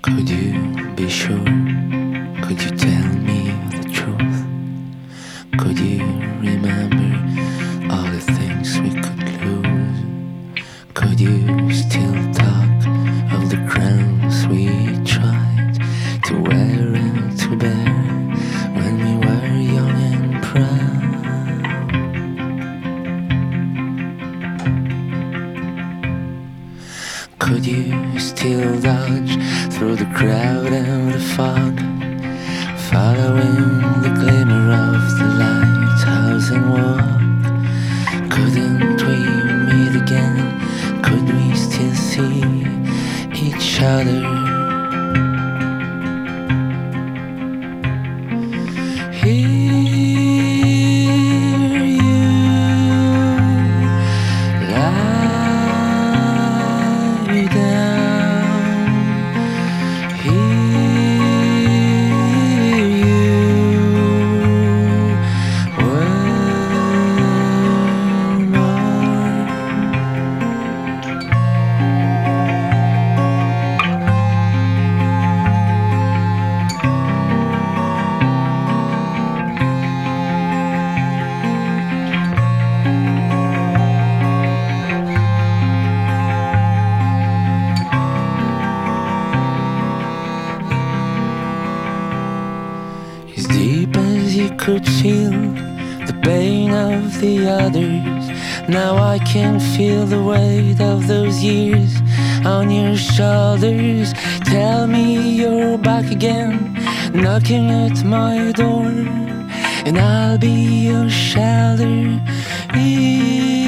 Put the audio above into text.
Could you be sure? Could you tell me the truth? Could you remember all the things we could lose? Could you still talk of the crowns we tried to wear and to bear when we were young and proud? Could you still dodge through the crowd and the fog, following the glimmer of the lighthouse and walk? Couldn't we meet again? Could we still see each other? Hear you lie down, hear you warm as deep as you could feel the pain of the others. Now I can feel the weight of those years on your shoulders. Tell me you're back again, knocking at my door, and I'll be your shelter.